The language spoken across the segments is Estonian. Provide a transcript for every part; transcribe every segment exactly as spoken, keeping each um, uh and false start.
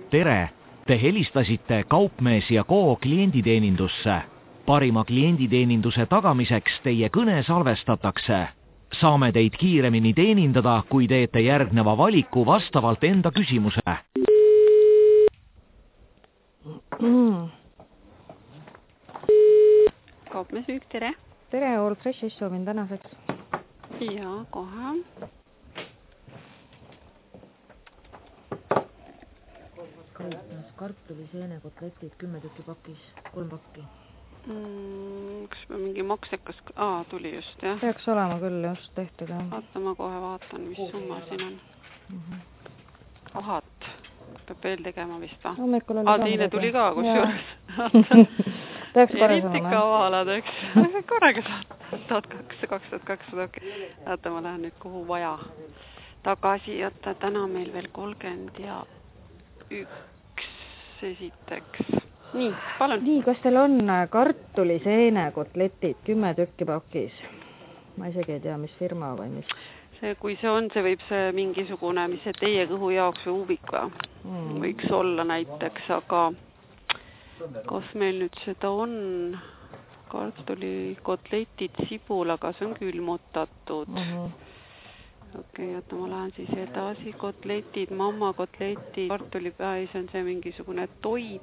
tere! Te helistasite Kaupmees ja Co klienditeenindusse. Parima klienditeeninduse tagamiseks teie kõne salvestatakse. Saame teid kiiremini teenindada, kui teete järgneva valiku vastavalt enda küsimuse. Kaupmees Müük, tere! Tere, All Freshis soovin tänaseks. Ja, kohe. Kaupmees kartuli, seene, kotletid, kümme tükki pakis, kolm pakki. Mm, kas mingi maksekas... Aa, tuli just, jah? Peaks olema küll just tehtud, jah. Vaata, ma kohe vaatan, mis summa siin on. Mm -hmm. Ahat, peab veel tegema vist va? Hommikul oli Aa, teine tuli ka, kus juures. Peaks korras olema. Eriti kavalad, eks. Korraga saad kaks, kaks, kaks, kaks. Vaata, ma lähen nüüd kuhu vaja. Tagasi, jätta täna meil veel kolmkümmend ja üks esiteks. Nii, palun. Nii, kas teil on kartuli, seene, kotletid, kümme tükki pakis? Ma isegi ei tea, mis firma või mis. See, kui see on, see võib see mingisugune, mis see teie kõhu jaoks või uubika mm. võiks olla näiteks, aga kas meil nüüd seda on? Kartuli, kotletid, sibul, aga see on külmutatud. Mm -hmm. Okei, okay, ma lähen siis edasi. Kotletid, mamma kotletid, kartulipäis on see mingisugune toit.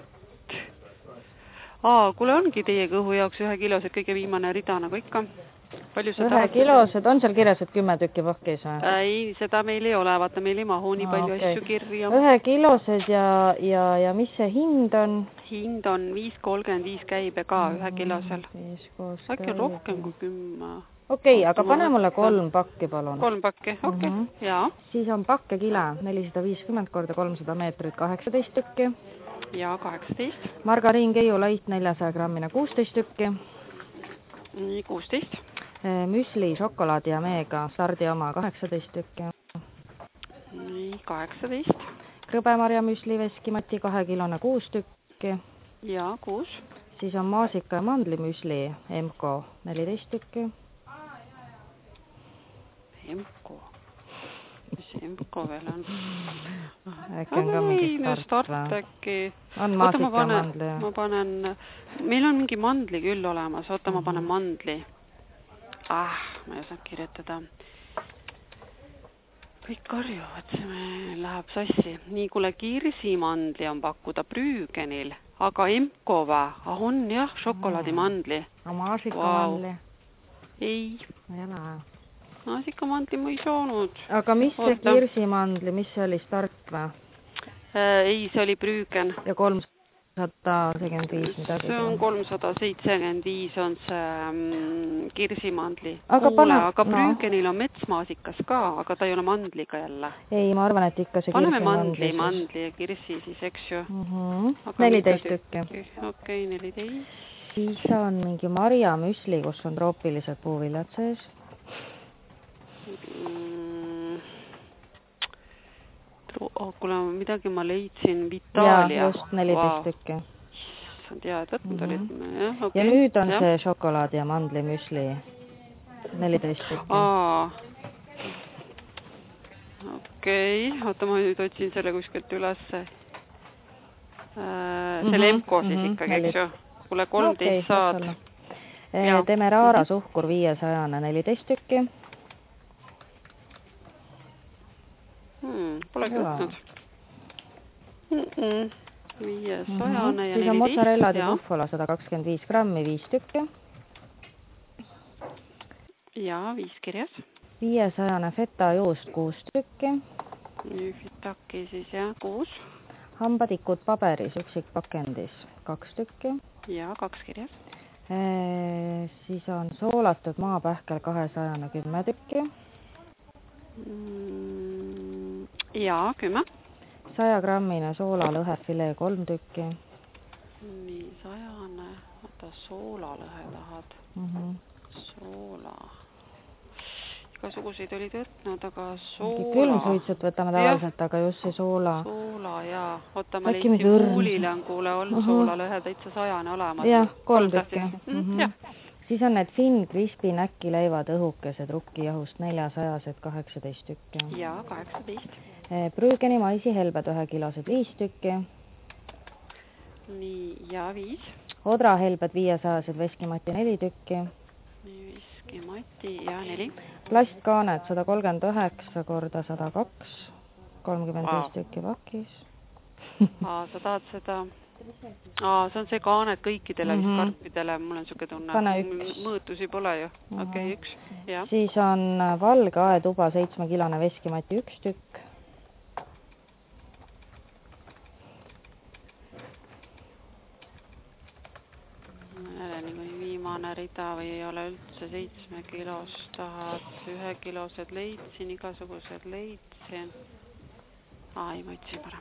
Aa, kuule ongi teie kõhu jaoks ühe kilosed kõige viimane rida nagu ikka. Ühe kilosed, on seal kirjas, et kümme tükki pakis või? Ei, seda meil ei ole, vaata meil ei mahu nii palju okay. asju kirja. Ühe kilosed ja, ja, ja mis see hind on? Hind on viis kolmkümmend viis käibe ka ühe kilosel. Äkki on rohkem kui kümme. Okei, okay, aga pane mulle kolm pakki, palun. Kolm pakki, okei, okay. mm -hmm. jaa. Siis on pakke kile, nelisada viiskümmend korda kolmsada meetrit, kaheksateist tükki. Ja kaheksateist. Margariin keiulait neljasada grammina, kuusteist tükki. Nii, kuusteist. Müsli, šokolaadi ja meega, stardi oma, kaheksateist tükki. Nii, kaheksateist. Krõbemarja müsli veskimati, kahekilone, kuus tükki. Ja, kuus. Siis on maasika ja mandlimüsli, M K, neliteist tükki. M K. Mis M K veel on? Äkki on ka mingi start, start äkki. On maasika ja mandli. Ma panen, meil on mingi mandli küll olemas, oota, ma panen mandli. Ah, ma ei saa kirjutada. Kõik karjuvad, see meil läheb sassi. Nii, kuule, kirsimandli on pakkuda Brügenil, aga M K va? Ah, on jah, šokolaadimandli. No maasikamandli. Wow. Ei. Ei ole. Maasikamandli ma ei saanud. Aga mis see Oota. Kirsimandli, mis see oli, start või? Äh, ei, see oli Brügen. Ja kolmsada seitsekümmend viis midagi. See on kolmsada seitsekümmend viis on see mm, kirsimandli. Aga, Kuule, pane, aga no. Brügenil on metsmaasikas ka, aga ta ei ole mandliga jälle. Ei, ma arvan, et ikka see Paneme kirsimandli. mandli, mandli ja kirsi siis, eks ju. Mm -hmm. neliteist tükki. Okei, okay, neliteist. Siis on mingi marja müsli, kus on troopilised puuviljad sees. Mm. Oh, kuule, midagi ma leidsin, Vitaalia. Ja, just neliteist wow. tükki. Sa tead, et mm -hmm. olid, jah, okay. Ja nüüd on ja. see šokolaadi ja mandli müsli, neliteist tükki. Aa. Okei, okay. Oota, ma nüüd otsin selle kuskilt ülesse. Äh, selle mm -hmm. M K siis ikkagi, eks ju. Kuule, kolmteist okay, saad. Demerara suhkur viiesajane, neliteist tükki. Hmm, polegi võtnud. Mm -mm. viiesajane mm -hmm. ja siis on mozzarella di bufala sada kakskümmend viis grammi, viis tükki. Ja, viis kirjas. viiesajane feta juust, kuus tükki. Fitaki siis, jah, kuus. Hambatikud paberis, üksik pakendis, kaks tükki. Ja, kaks kirjas. E, siis on soolatud maapähkel kahesajane, kümme tükki. Mm, ja, kümme. saja grammine soolalõhefilee, kolm tükki. Nii, sajane, oota, soolalõhe tahad. Mm -hmm. Soola. Igasuguseid olid võtnud, aga soola. Külmsuitsut võtame tavaliselt, aga just see soola. Soola, jaa. Oota, ma leidsin kuulile on kuule on uh -huh. soolalõhe täitsa sajane olemas. Jah, kolm tükki. Mm -hmm. Ja. Siis on need Finn Crispy näkkileivad õhukesed rukkijahust neljasajased, kaheksateist tükki. Ja, kaheksateist. Brügeni maisi helbed ühe kilosed viis tükki. Nii, ja viis. Odra helbed viiesajased veskimati neli tükki. Nii, veskimati ja neli. Plastkaanet sada kolmkümmend üheksa korda sada kaks, kolmkümmend viis tükki pakis. Aa, sa tahad seda... Aa, see on see kaanet kõikidele mm -hmm. karpidele, mul on siuke tunne. Pane üks. Mõõtusi pole ju. Mm -hmm. Okei, okay, üks. Ja. Siis on valge aetuba seitsmekilone veskimati üks tükk. Viimane rida või ei ole üldse seitsme kilos, tahad ühe kilosed leidsin, igasugused leidsin. Aa, ei, ma ütsin parem.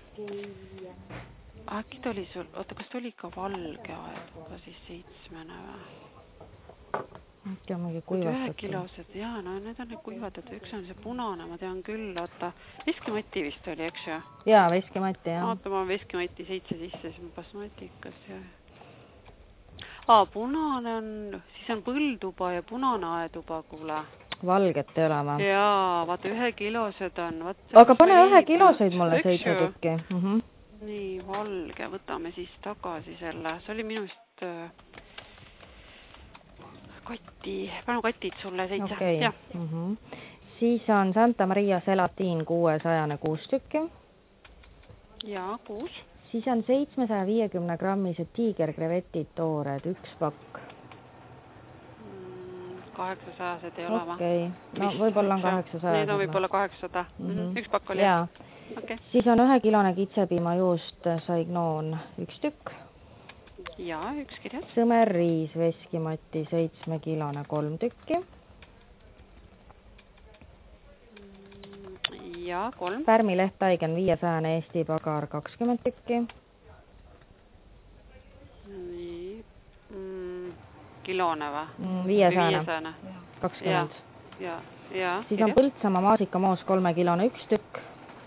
Äkki oli sul, oota, kas oli ka valge aetuba siis seitsmene või? Äkki on mingi kuivatud. Ühe kilosed, jaa, no need on need kuivatud, üks on see punane, ma tean küll, oota, veskimati vist oli, eks ju? Jaa, veskimati, jah. Oota, ma veskimati seitse sisse, siis ma basmatikas, jah. Aa, punane on, siis on põlduba ja punane aetuba, kuule. Valget ei ole ma. Jaa, vaata ühe kilosed on. Vaat, aga pane ühe kiloseid mulle seitse tükki. Mm -hmm. Nii, valge, võtame siis tagasi selle. See oli minust äh, katti, panu katid sulle seitse. Okei, okay. mm -hmm. Siis on Santa Maria Selatiin kuuesajane kuus tükki. Jaa, kuus. Siis on seitsmesaja viiekümne grammised tiigerkrevetid toored, üks pakk. kaheksasajased ei ole ma. Okei, no võib-olla on kaheksasajased. Need on võib-olla kaheksasada. Mm -hmm. Üks pakk oli. Jaa. Okay. Siis on ühe kilone kitsepiimajuust Saignoon üks tükk. Jaa, üks kirjas. Sõmer riis veskimati seitsme kilone kolm tükki. Ja kolm. Pärmileht Taigen viiesajane Eesti pagar kakskümmend tükki. Nii. Mm, kilone või? Mm, viiesajane. kakskümmend. Ja, ja, ja. Siis on Põltsamaa maasikamoos kolme kilone üks tükk.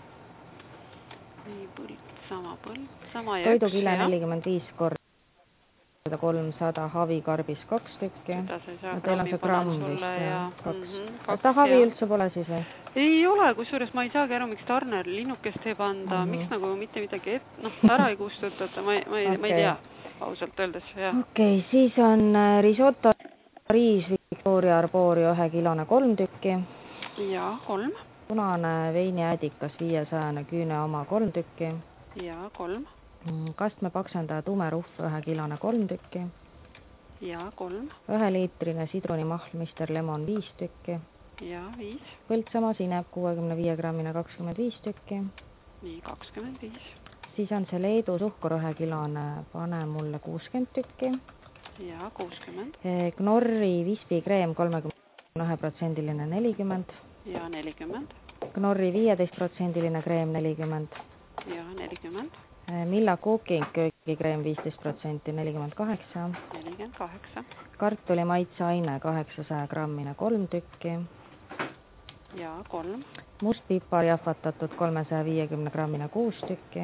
Nii, Põltsamaa, Põltsamaa ja Toidukile üks, jah. nelikümmend viis korda kolmsada, havikarbis kaks tükki. Ja teil on see gramm vist, jah. Kaks. Havi üldse pole siis või? Ei ole, kusjuures ma ei saagi aru, miks Tarner linnukest teeb anda, mm -hmm. miks nagu mitte midagi et, noh, ära ei kustutata, ma, ma, okay. ma ei tea, ausalt öeldes, jah. Okei, okay, siis on risotto riis Victoria Arborio ühe kilone kolm tükki. Ja, kolm. Punane veiniäädikas viiesajane küüne oma kolm tükki. Ja, kolm. Kastme paksendaja tume ruhv ühe kilone kolm tükki. Ja, kolm. Ühe liitrine sidrunimahl mister Lemon viis tükki. Ja, viis. Põltsamaa sinep kuuekümne viie grammine kakskümmend viis tükki. Nii, kakskümmend viis. Siis on see Leedu suhkur ühe kilone, pane mulle kuuskümmend tükki. Ja, kuuskümmend. Knorri vispikreem kolmekümne ühe protsendiline nelikümmend. Ja, nelikümmend. Knorri viieteist protsendiline kreem nelikümmend. Ja, nelikümmend. Milla Cooking köögikreem viisteist protsenti nelikümmend kaheksa. nelikümmend kaheksa. Kartuli maitseaine kaheksasaja grammine kolm tükki. Ja, kolm. Mustpipar jahvatatud kolmesaja viiekümne grammine kuus tükki.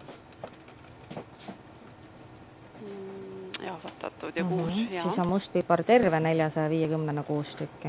Mm, jahvatatud ja kuus, mm-hmm. ja. Siis on mustpipar terve neljasaja viiekümne kuus tükki.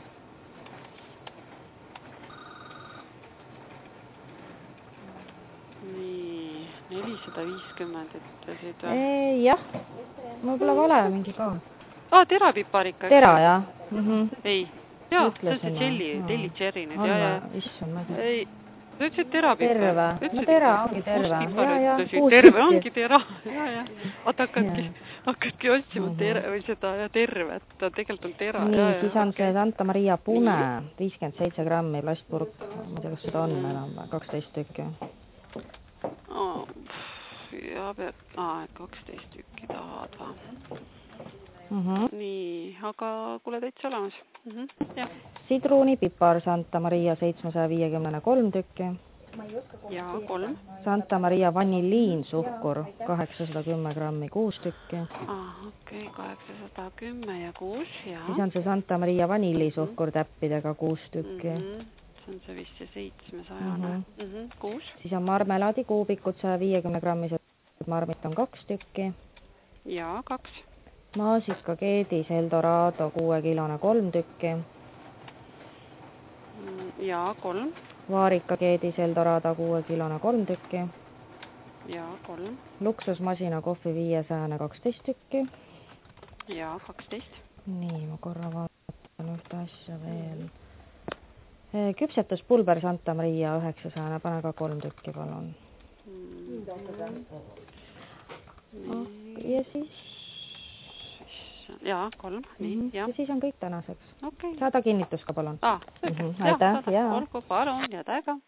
Nii, nelisada viiskümmend ütlesid või? Jah, mul pole vale mingi ka. Aa, terapipar ikka. Tera, jah. Mm-hmm. Ei. Jaa, see on see jelli, telli cherry nüüd, jah, jah. Issand, ma ei tea. Ei, sa ütlesid terapipar. Terve, no tera ongi terve. Mustpipar ütlesid, terve ongi tera. Ja, ja. Vaata, hakkadki, hakkadki otsima terve, või seda ja tervet, ta tegelikult on tera. Nii, ja, siis on okay. See Santa Maria Pune, viiskümmend seitse grammi plastpurk, ma ei tea, kas seda on enam, kaksteist tükki. Oh, ja pead, aa, kaksteist tükki tahad või? Mm -hmm. Nii, aga kuule täitsa olemas. Mm -hmm. Ja. Sidrunipipar Santa Maria seitsmesaja viiekümne kolm tükki. Ja, kolm. Santa Maria vanilliinsuhkur kaheksasada kümme grammi kuus tükki. Ah, okei, okay, kaheksasada kümme ja kuus, ja. Siis on see Santa Maria vanillisuhkur täppidega kuus tükki. Mm -hmm. See on see vist see seitsmesajane. Mm -hmm. Mm -hmm. Kuus. Siis on marmelaadikuubikud saja viiekümne grammised marmit on kaks tükki. Ja, kaks. Maasiska keedis Eldorado kuue kilone kolm tükki. Ja, kolm. Vaarikakeedis Eldorado kuuekilone kolm tükki. Ja, kolm. Luksusmasina kohvi viiesääne kaksteist tükki. Ja, kaksteist. Nii, ma korra vaatan ühte asja veel. Küpsetus pulber Santa Maria üheksasääne, pane ka kolm tükki, palun. Mm. Ja siis... Ja, kolm. Nii, mm -hmm. ja. ja siis on kõik tänaseks. Okay. Saada kinnitus ka, palun. Ah, mm -hmm. Aitäh, ja. Olgu, palun, ja täiega.